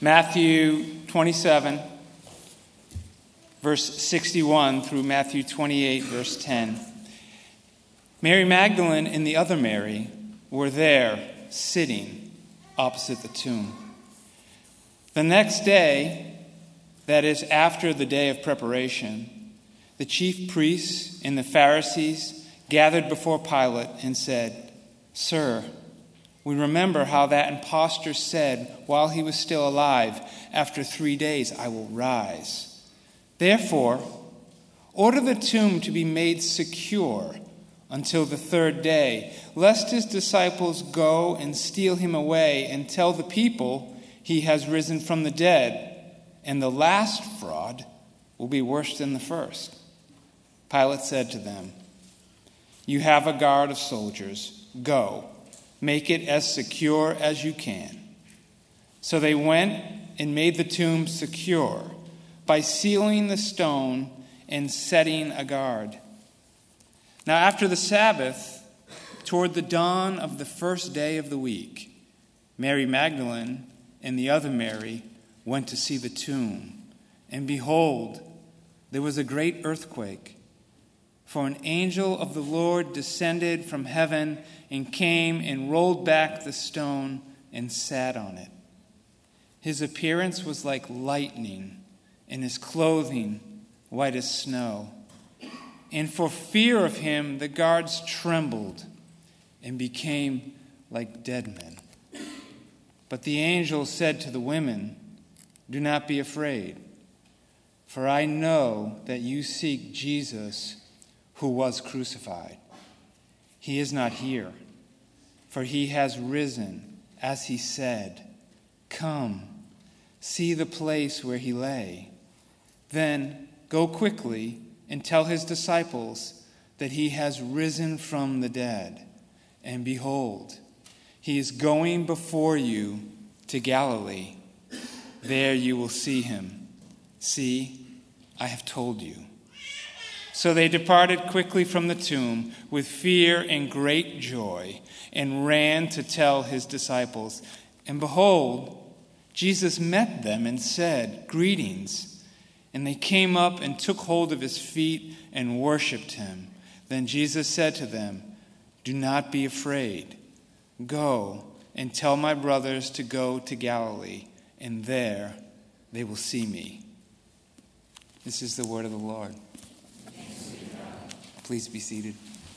Matthew 27, verse 61 through Matthew 28, verse 10. Mary Magdalene and the other Mary were there, sitting opposite the tomb. The next day, that is, after the day of preparation, the chief priests and the Pharisees gathered before Pilate and said, "Sir, we remember how that impostor said while he was still alive, 'After 3 days I will rise.' Therefore, order the tomb to be made secure until the 3rd day, lest his disciples go and steal him away and tell the people he has risen from the dead, and the last fraud will be worse than the first." Pilate said to them, "You have a guard of soldiers. Go, make it as secure as you can." So they went and made the tomb secure by sealing the stone and setting a guard. Now after the Sabbath, toward the dawn of the 1st day of the week, Mary Magdalene and the other Mary went to see the tomb. And behold, there was a great earthquake. For an angel of the Lord descended from heaven and came and rolled back the stone and sat on it. His appearance was like lightning, and his clothing white as snow. And for fear of him, the guards trembled and became like dead men. But the angel said to the women, "Do not be afraid, for I know that you seek Jesus who was crucified. He is not here, for he has risen, as he said. Come, see the place where he lay. Then go quickly and tell his disciples that he has risen from the dead. And behold, he is going before you to Galilee. There you will see him. See, I have told you." So they departed quickly from the tomb with fear and great joy and ran to tell his disciples. And behold, Jesus met them and said, "Greetings." And they came up and took hold of his feet and worshipped him. Then Jesus said to them, "Do not be afraid. Go and tell my brothers to go to Galilee, and there they will see me." This is the word of the Lord. Please be seated.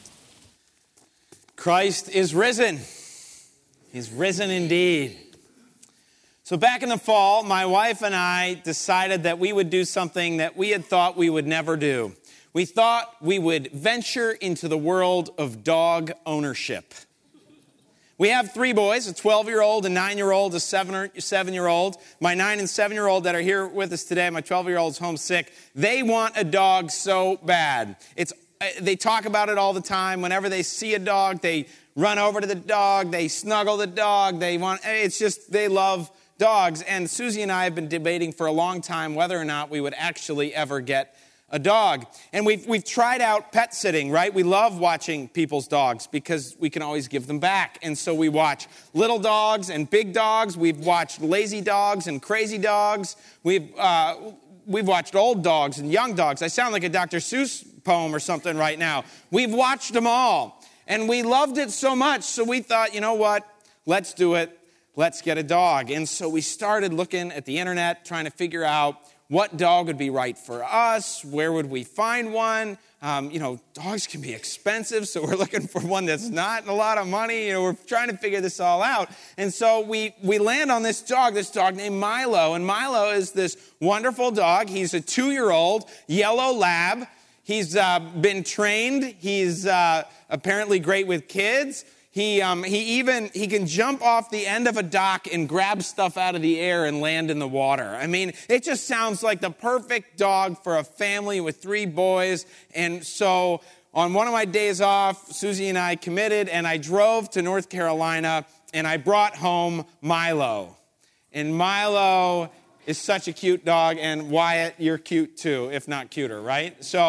Christ is risen. He's risen indeed. So back in the fall, my wife and I decided that we would do something that we had thought we would never do. We thought we would venture into the world of dog ownership. We have 3 boys, a 12-year-old, a 9-year-old, a 7-year-old. My 9 and 7-year-old that are here with us today, my 12-year-old is homesick. They want a dog so bad. They talk about it all the time. Whenever they see a dog, they run over to the dog, they snuggle the dog. They love dogs. And Susie and I have been debating for a long time whether or not we would actually ever get a dog. And we've tried out pet sitting, right? We love watching people's dogs because we can always give them back. And so we watch little dogs and big dogs. We've watched lazy dogs and crazy dogs. We've watched old dogs and young dogs. I sound like a Dr. Seuss poem or something right now. We've watched them all. And we loved it so much, so we thought, you know what? Let's do it. Let's get a dog. And so we started looking at the internet, trying to figure out what dog would be right for us, where would we find one. Dogs can be expensive, so we're looking for one that's not a lot of money. We're trying to figure this all out. And so we land on this dog named Milo. And Milo is this wonderful dog. He's a 2-year-old yellow lab. He's been trained. He's apparently great with kids. He can jump off the end of a dock and grab stuff out of the air and land in the water. I mean, it just sounds like the perfect dog for a family with 3 boys. And so on one of my days off, Susie and I committed, and I drove to North Carolina, and I brought home Milo. And Milo is such a cute dog, and Wyatt, you're cute too, if not cuter, right? So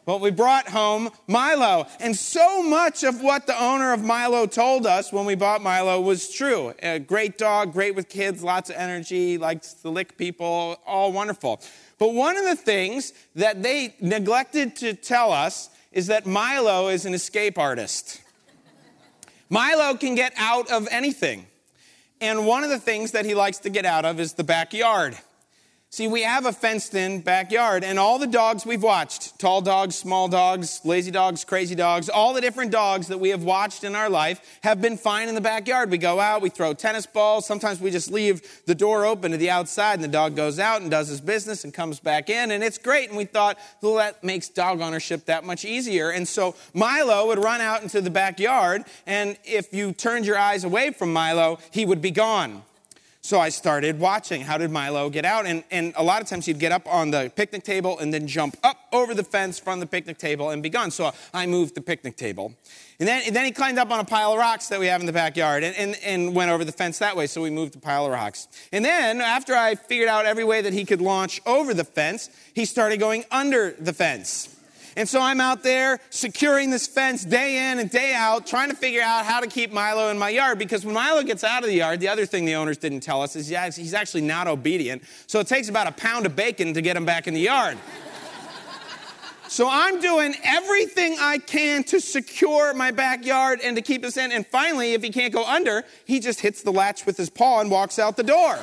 Well, we brought home Milo. And so much of what the owner of Milo told us when we bought Milo was true. A great dog, great with kids, lots of energy, likes to lick people, all wonderful. But one of the things that they neglected to tell us is that Milo is an escape artist. Milo can get out of anything. And one of the things that he likes to get out of is the backyard. See, we have a fenced-in backyard, and all the dogs we've watched, tall dogs, small dogs, lazy dogs, crazy dogs, all the different dogs that we have watched in our life have been fine in the backyard. We go out, we throw tennis balls. Sometimes we just leave the door open to the outside, and the dog goes out and does his business and comes back in, and it's great. And we thought, well, that makes dog ownership that much easier. And so Milo would run out into the backyard, and if you turned your eyes away from Milo, he would be gone. So I started watching. How did Milo get out? And a lot of times he'd get up on the picnic table and then jump up over the fence from the picnic table and be gone. So I moved the picnic table. And then he climbed up on a pile of rocks that we have in the backyard and went over the fence that way. So we moved the pile of rocks. And then after I figured out every way that he could launch over the fence, he started going under the fence. And so I'm out there securing this fence day in and day out, trying to figure out how to keep Milo in my yard. Because when Milo gets out of the yard, the other thing the owners didn't tell us is he's actually not obedient. So it takes about a pound of bacon to get him back in the yard. So I'm doing everything I can to secure my backyard and to keep us in. And finally, if he can't go under, he just hits the latch with his paw and walks out the door.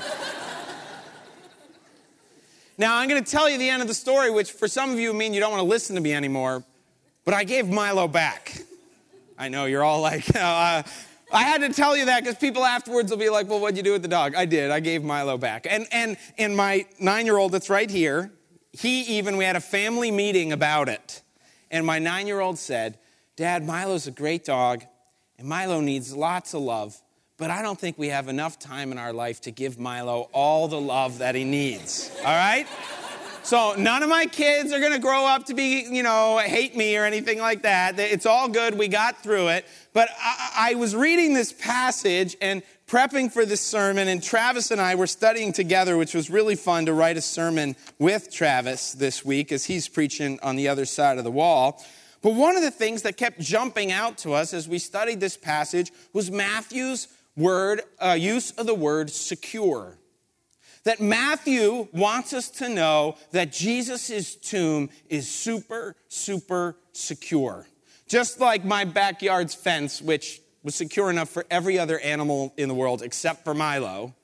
Now, I'm going to tell you the end of the story, which for some of you mean you don't want to listen to me anymore, but I gave Milo back. I know, you're all like, I had to tell you that because people afterwards will be like, well, what'd you do with the dog? I did. I gave Milo back. And my 9-year-old that's right here, we had a family meeting about it. And my 9-year-old said, Dad, Milo's a great dog, and Milo needs lots of love. But I don't think we have enough time in our life to give Milo all the love that he needs, all right? So none of my kids are going to grow up to be, hate me or anything like that. It's all good. We got through it. But I was reading this passage and prepping for this sermon, and Travis and I were studying together, which was really fun to write a sermon with Travis this week as he's preaching on the other side of the wall. But one of the things that kept jumping out to us as we studied this passage was Matthew's use of the word secure. That Matthew wants us to know that Jesus' tomb is super, super secure. Just like my backyard's fence, which was secure enough for every other animal in the world except for Milo.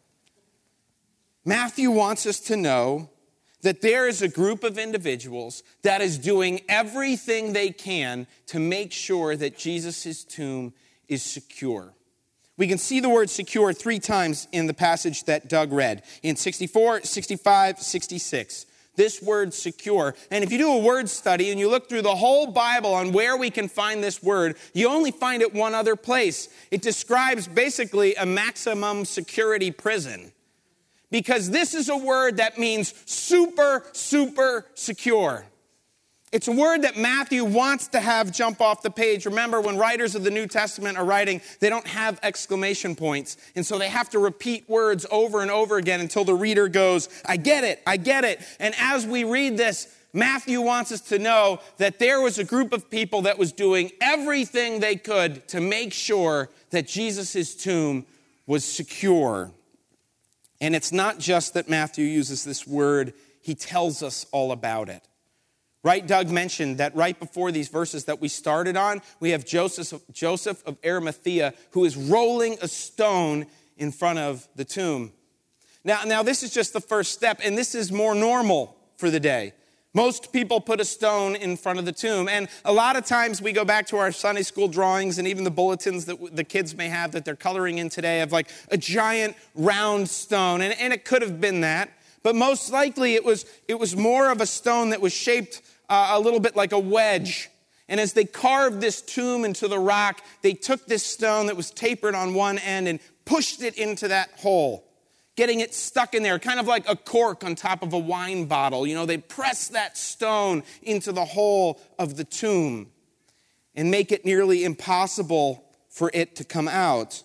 Matthew wants us to know that there is a group of individuals that is doing everything they can to make sure that Jesus' tomb is secure. We can see the word secure 3 times in the passage that Doug read, in 64, 65, 66. This word secure. And if you do a word study and you look through the whole Bible on where we can find this word, you only find it one other place. It describes basically a maximum security prison. Because this is a word that means super, super secure. It's a word that Matthew wants to have jump off the page. Remember, when writers of the New Testament are writing, they don't have exclamation points. And so they have to repeat words over and over again until the reader goes, I get it, I get it. And as we read this, Matthew wants us to know that there was a group of people that was doing everything they could to make sure that Jesus' tomb was secure. And it's not just that Matthew uses this word, he tells us all about it. Right, Doug mentioned that right before these verses that we started on, we have Joseph of Arimathea who is rolling a stone in front of the tomb. Now this is just the first step, and this is more normal for the day. Most people put a stone in front of the tomb, and a lot of times we go back to our Sunday school drawings and even the bulletins that the kids may have that they're coloring in today of like a giant round stone, and it could have been that, but most likely it was more of a stone that was shaped a little bit like a wedge. And as they carved this tomb into the rock, they took this stone that was tapered on one end and pushed it into that hole, getting it stuck in there, kind of like a cork on top of a wine bottle. They press that stone into the hole of the tomb and make it nearly impossible for it to come out.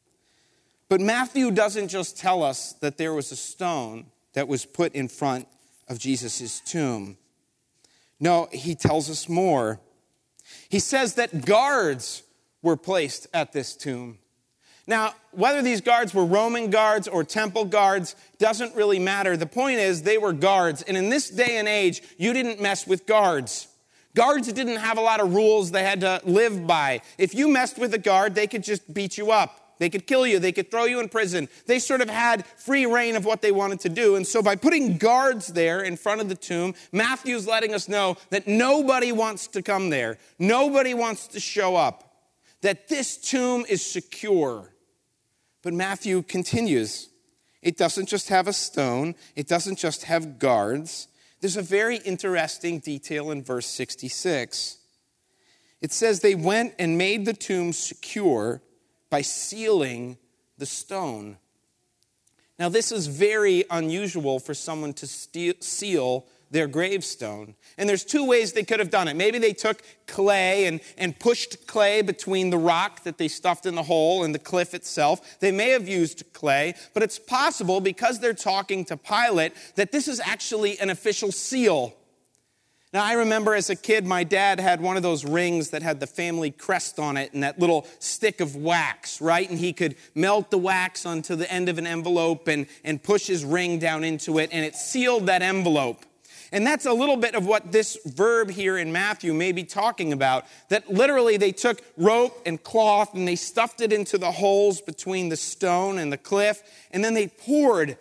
But Matthew doesn't just tell us that there was a stone that was put in front of Jesus' tomb. No, he tells us more. He says that guards were placed at this tomb. Now, whether these guards were Roman guards or temple guards doesn't really matter. The point is they were guards. And in this day and age, you didn't mess with guards. Guards didn't have a lot of rules they had to live by. If you messed with a guard, they could just beat you up. They could kill you. They could throw you in prison. They sort of had free reign of what they wanted to do. And so by putting guards there in front of the tomb, Matthew's letting us know that nobody wants to come there. Nobody wants to show up. That this tomb is secure. But Matthew continues. It doesn't just have a stone. It doesn't just have guards. There's a very interesting detail in verse 66. It says they went and made the tomb secure by sealing the stone. Now, this is very unusual for someone to seal their gravestone. And there's two ways they could have done it. Maybe they took clay and pushed clay between the rock that they stuffed in the hole and the cliff itself. They may have used clay, but it's possible, because they're talking to Pilate, that this is actually an official seal. Now, I remember as a kid, my dad had one of those rings that had the family crest on it and that little stick of wax, right? And he could melt the wax onto the end of an envelope and push his ring down into it, and it sealed that envelope. And that's a little bit of what this verb here in Matthew may be talking about, that literally they took rope and cloth and they stuffed it into the holes between the stone and the cliff, and then they poured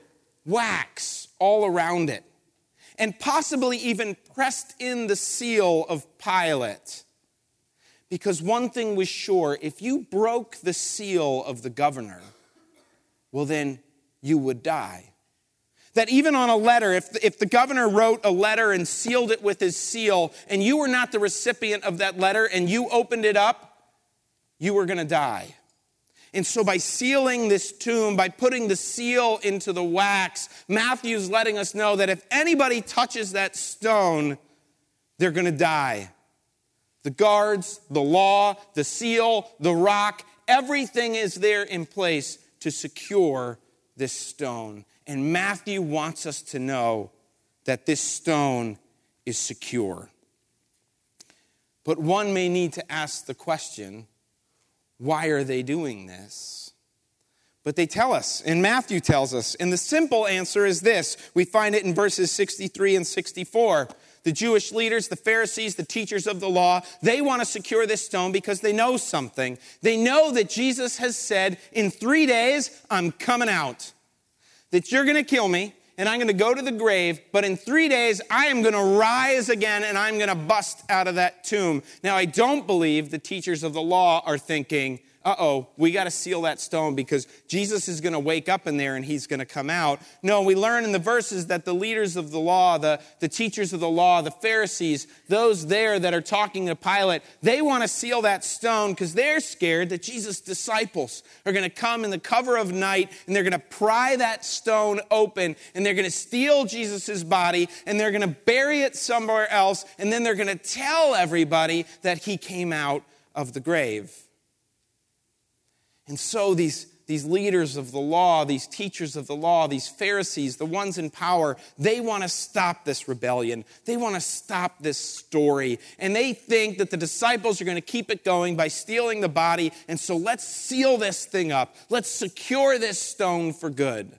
wax all around it, and possibly even pressed in the seal of Pilate. Because one thing was sure, if you broke the seal of the governor, well then you would die. That even on a letter, if the governor wrote a letter and sealed it with his seal, and you were not the recipient of that letter and you opened it up, you were going to die. And so by sealing this tomb, by putting the seal into the wax, Matthew's letting us know that if anybody touches that stone, they're going to die. The guards, the law, the seal, the rock, everything is there in place to secure this stone. And Matthew wants us to know that this stone is secure. But one may need to ask the question, why are they doing this? But they tell us, and Matthew tells us, and the simple answer is this. We find it in verses 63 and 64. The Jewish leaders, the Pharisees, the teachers of the law, they want to secure this stone because they know something. They know that Jesus has said, in 3 days, I'm coming out. That you're going to kill me, and I'm going to go to the grave, but in 3 days, I am going to rise again, and I'm going to bust out of that tomb. Now, I don't believe the teachers of the law are thinking, we got to seal that stone because Jesus is going to wake up in there and he's going to come out. No, we learn in the verses that the leaders of the law, the teachers of the law, the Pharisees, those there that are talking to Pilate, they want to seal that stone because they're scared that Jesus' disciples are going to come in the cover of night and they're going to pry that stone open and they're going to steal Jesus' body and they're going to bury it somewhere else and then they're going to tell everybody that he came out of the grave. And so these leaders of the law, these teachers of the law, these Pharisees, the ones in power, they want to stop this rebellion. They want to stop this story. And they think that the disciples are going to keep it going by stealing the body. And so let's seal this thing up. Let's secure this stone for good.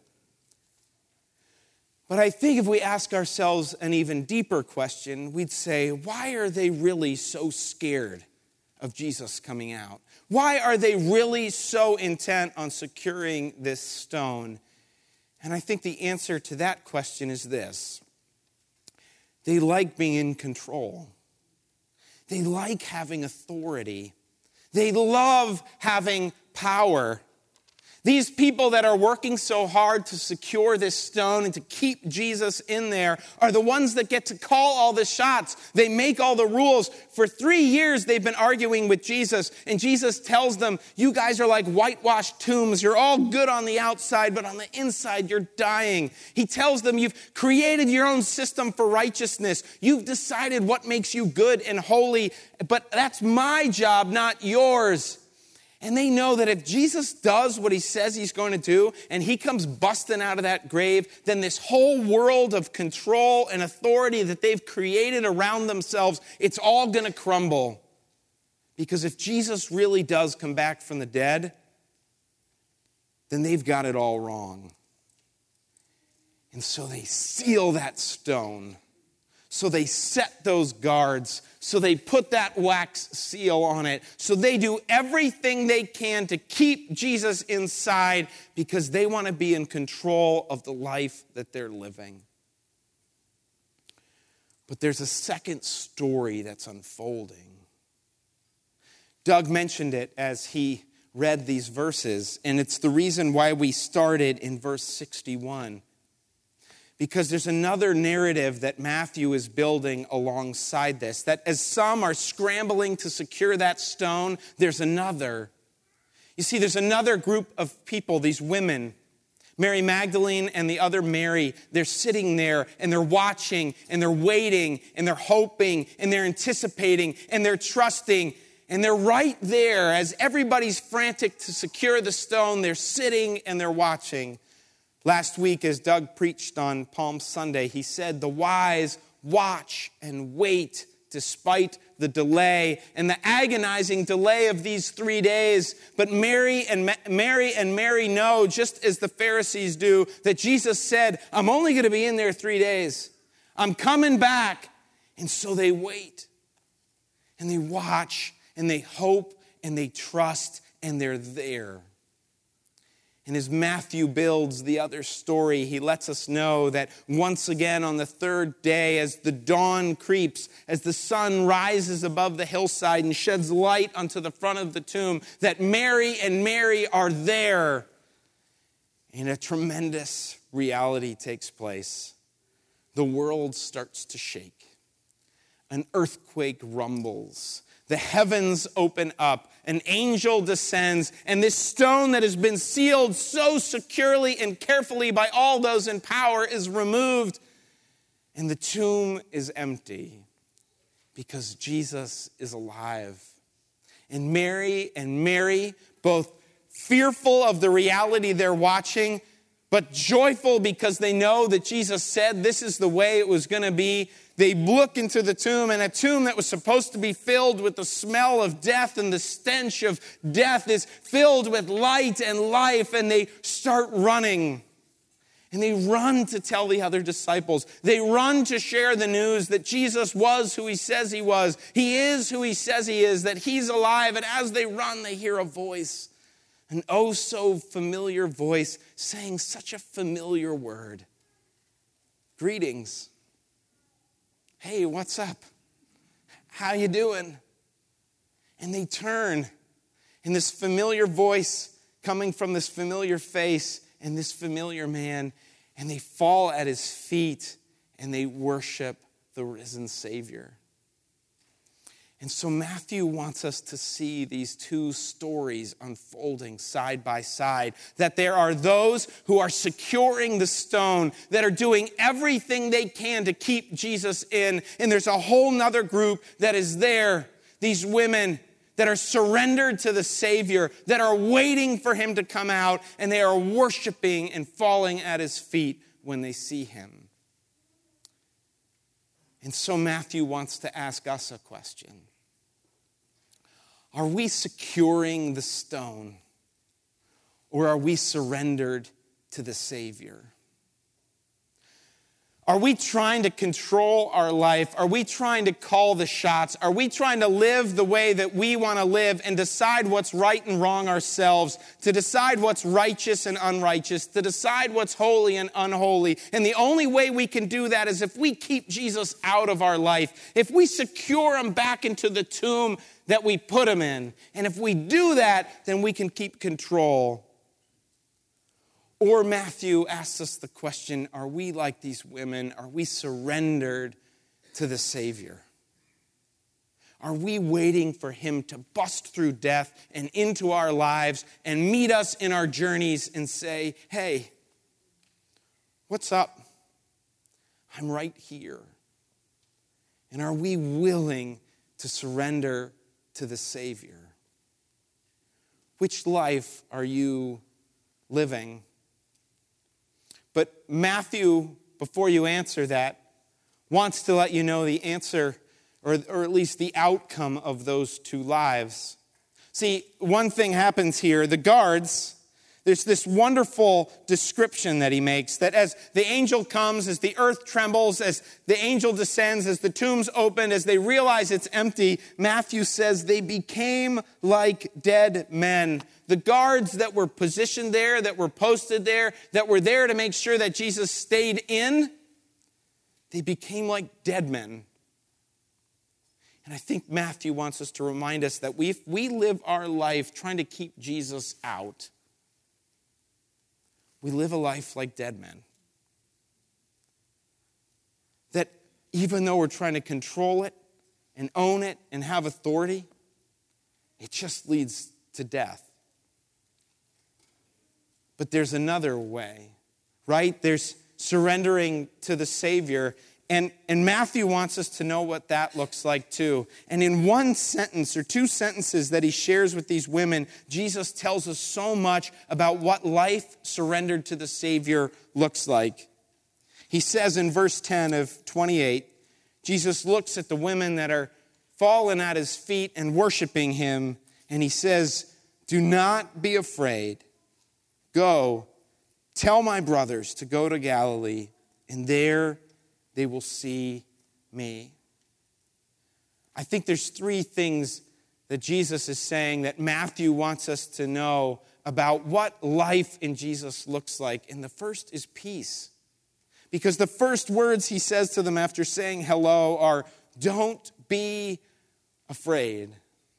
But I think if we ask ourselves an even deeper question, we'd say, why are they really so scared of Jesus coming out? Why are they really so intent on securing this stone? And I think the answer to that question is this. They like being in control. They like having authority. They love having power. These people that are working so hard to secure this stone and to keep Jesus in there are the ones that get to call all the shots. They make all the rules. For 3 years, they've been arguing with Jesus, and Jesus tells them, you guys are like whitewashed tombs. You're all good on the outside, but on the inside, you're dying. He tells them, you've created your own system for righteousness. You've decided what makes you good and holy, but that's my job, not yours. And they know that if Jesus does what he says he's going to do, and he comes busting out of that grave, then this whole world of control and authority that they've created around themselves, it's all going to crumble. Because if Jesus really does come back from the dead, then they've got it all wrong. And so they seal that stone. So they set those guards. So they put that wax seal on it. So they do everything they can to keep Jesus inside because they want to be in control of the life that they're living. But there's a second story that's unfolding. Doug mentioned it as he read these verses, and it's the reason why we started in verse 61. Because there's another narrative that Matthew is building alongside this. That as some are scrambling to secure that stone, there's another. You see, there's another group of people, these women, Mary Magdalene and the other Mary, they're sitting there and they're watching and they're waiting and they're hoping and they're anticipating and they're trusting. And they're right there as everybody's frantic to secure the stone. They're sitting and they're watching. Last week, as Doug preached on Palm Sunday, he said, the wise watch and wait despite the delay and the agonizing delay of these 3 days. But Mary and Mary know, just as the Pharisees do, that Jesus said, I'm only going to be in there 3 days. I'm coming back. And so they wait and they watch and they hope and they trust and they're there. And as Matthew builds the other story, he lets us know that once again on the third day, as the dawn creeps, as the sun rises above the hillside and sheds light onto the front of the tomb, that Mary and Mary are there. And a tremendous reality takes place. The world starts to shake. An earthquake rumbles. The heavens open up. An angel descends, and this stone that has been sealed so securely and carefully by all those in power is removed, and the tomb is empty because Jesus is alive. And Mary, both fearful of the reality they're watching, but joyful because they know that Jesus said this is the way it was going to be. They look into the tomb, and a tomb that was supposed to be filled with the smell of death and the stench of death is filled with light and life, and they start running. And they run to tell the other disciples. They run to share the news that Jesus was who he says he was. He is who he says he is, that he's alive. And as they run, they hear a voice, an oh so familiar voice saying such a familiar word. Greetings. Hey, what's up? How you doing? And they turn, and this familiar voice coming from this familiar face and this familiar man, and they fall at his feet and they worship the risen Savior. And so Matthew wants us to see these two stories unfolding side by side. That there are those who are securing the stone, that are doing everything they can to keep Jesus in. And there's a whole nother group that is there, these women that are surrendered to the Savior, that are waiting for him to come out, and they are worshiping and falling at his feet when they see him. And so Matthew wants to ask us a question. Are we securing the stone, or are we surrendered to the Savior? Are we trying to control our life? Are we trying to call the shots? Are we trying to live the way that we want to live and decide what's right and wrong ourselves, to decide what's righteous and unrighteous, to decide what's holy and unholy? And the only way we can do that is if we keep Jesus out of our life, if we secure him back into the tomb that we put him in. And if we do that, then we can keep control. Or Matthew asks us the question, are we like these women? Are we surrendered to the Savior? Are we waiting for him to bust through death and into our lives and meet us in our journeys and say, hey, what's up? I'm right here. And are we willing to surrender to the Savior? Which life are you living? But Matthew, before you answer that, wants to let you know the answer, or at least the outcome of those two lives. See, one thing happens here. The guards, there's this wonderful description that he makes, that as the angel comes, as the earth trembles, as the angel descends, as the tombs open, as they realize it's empty, Matthew says they became like dead men. The guards that were positioned there, that were posted there, that were there to make sure that Jesus stayed in, they became like dead men. And I think Matthew wants us to remind us that we live our life trying to keep Jesus out, we live a life like dead men. That even though we're trying to control it and own it and have authority, it just leads to death. But there's another way, right? There's surrendering to the Savior. And Matthew wants us to know what that looks like too. And in one sentence or two sentences that he shares with these women, Jesus tells us so much about what life surrendered to the Savior looks like. He says in verse 10 of 28, Jesus looks at the women that are fallen at his feet and worshiping him, and he says, "Do not be afraid. Go, tell my brothers to go to Galilee, and there they will see me." I think there's three things that Jesus is saying that Matthew wants us to know about what life in Jesus looks like. And the first is peace. Because the first words he says to them after saying hello are, "Don't be afraid."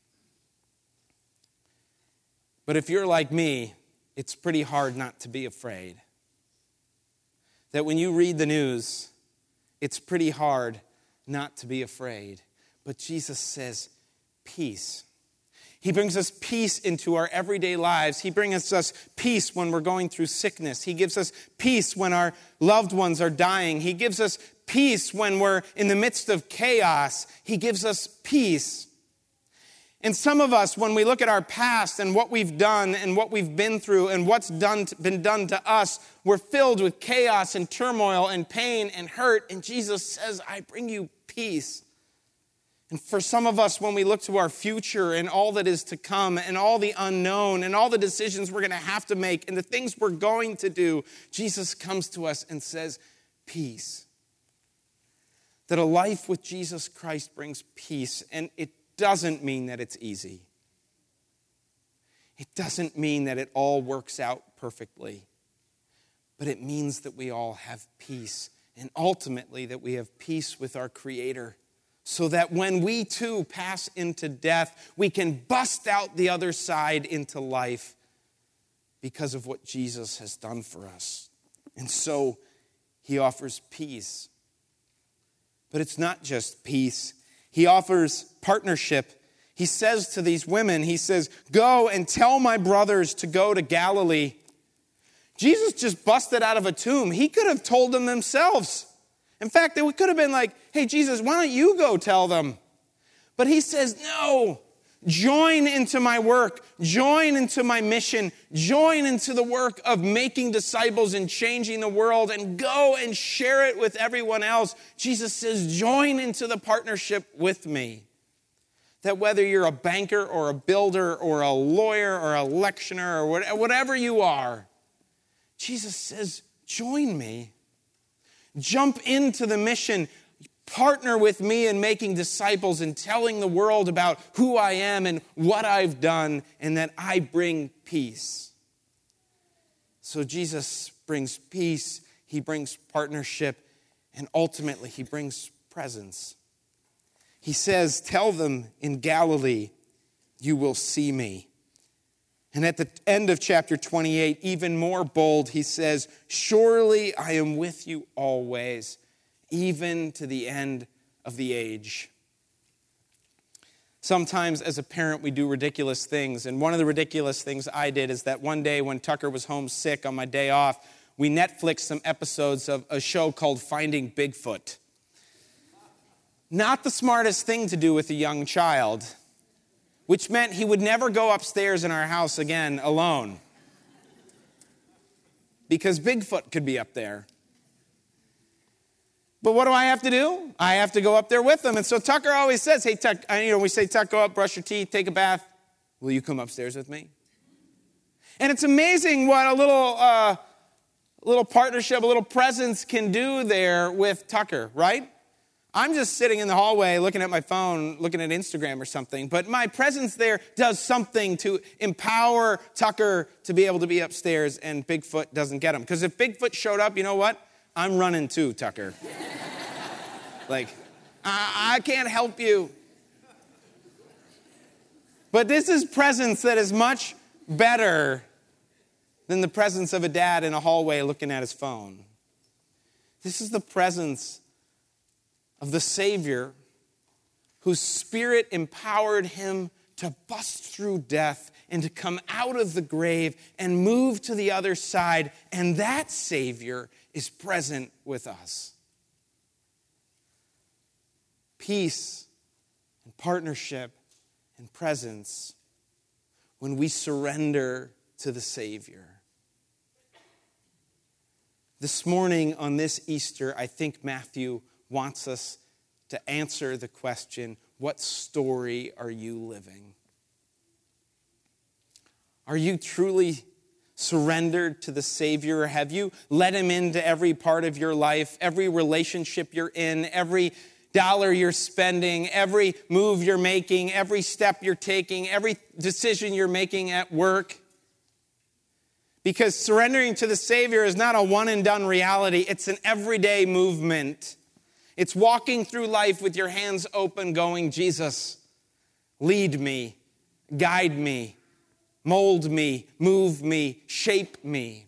But if you're like me, it's pretty hard not to be afraid. That when you read the news, it's pretty hard not to be afraid. But Jesus says, peace. He brings us peace into our everyday lives. He brings us peace when we're going through sickness. He gives us peace when our loved ones are dying. He gives us peace when we're in the midst of chaos. He gives us peace. And some of us, when we look at our past and what we've done and what we've been through and what's been done to us, we're filled with chaos and turmoil and pain and hurt. And Jesus says, "I bring you peace." And for some of us, when we look to our future and all that is to come and all the unknown and all the decisions we're going to have to make and the things we're going to do, Jesus comes to us and says, peace. That a life with Jesus Christ brings peace, and it doesn't mean that it's easy. It doesn't mean that it all works out perfectly. But it means that we all have peace. And ultimately that we have peace with our Creator. So that when we too pass into death, we can bust out the other side into life because of what Jesus has done for us. And so he offers peace. But it's not just peace. He offers partnership. He says to these women, he says, "Go and tell my brothers to go to Galilee." Jesus just busted out of a tomb. He could have told them themselves. In fact, it could have been like, "Hey, Jesus, why don't you go tell them?" But he says, "No, join into my work. Join into my mission. Join into the work of making disciples and changing the world, and go and share it with everyone else." Jesus says, join into the partnership with me. That whether you're a banker or a builder or a lawyer or a lecturer or whatever you are, Jesus says, join me. Jump into the mission. Partner with me in making disciples and telling the world about who I am and what I've done, and that I bring peace. So Jesus brings peace, he brings partnership, and ultimately he brings presence. He says, "Tell them in Galilee, you will see me." And at the end of chapter 28, even more bold, he says, "Surely I am with you always, even to the end of the age." Sometimes as a parent, we do ridiculous things. And one of the ridiculous things I did is that one day when Tucker was home sick on my day off, we Netflixed some episodes of a show called Finding Bigfoot. Not the smartest thing to do with a young child. which meant he would never go upstairs in our house again alone, because Bigfoot could be up there. But what do I have to do? I have to go up there with him. And so Tucker always says, hey, Tuck, we say, Tuck, go up, brush your teeth, take a bath. Will you come upstairs with me? And it's amazing what a little partnership, a little presence can do there with Tucker, right? I'm just sitting in the hallway looking at my phone, looking at Instagram or something, but my presence there does something to empower Tucker to be able to be upstairs, and Bigfoot doesn't get him. Because if Bigfoot showed up, you know what? I'm running too, Tucker. Like, I can't help you. But this is presence that is much better than the presence of a dad in a hallway looking at his phone. This is the presence of the Savior whose Spirit empowered him to bust through death and to come out of the grave and move to the other side. And that Savior is present with us. Peace and partnership and presence when we surrender to the Savior. This morning on this Easter, I think Matthew wants us to answer the question, what story are you living? Are you truly surrendered to the Savior? Have you let him into every part of your life, every relationship you're in, every dollar you're spending, every move you're making, every step you're taking, every decision you're making at work? Because surrendering to the Savior is not a one-and-done reality. It's an everyday movement. It's walking through life with your hands open going, Jesus, lead me, guide me, mold me, move me, shape me.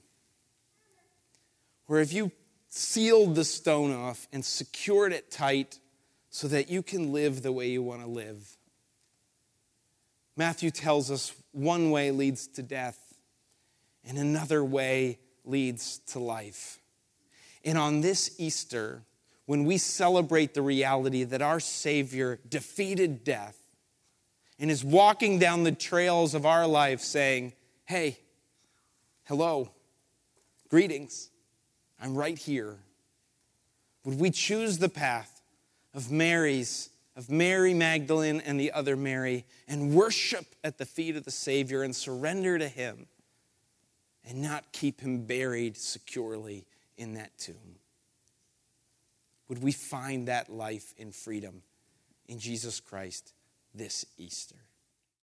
Or have you sealed the stone off and secured it tight so that you can live the way you want to live? Matthew tells us one way leads to death and another way leads to life. And on this Easter, when we celebrate the reality that our Savior defeated death and is walking down the trails of our life saying, hey, hello, greetings, I'm right here. Would we choose the path of Mary Magdalene and the other Mary and worship at the feet of the Savior and surrender to him and not keep him buried securely in that tomb? Would we find that life in freedom in Jesus Christ this Easter?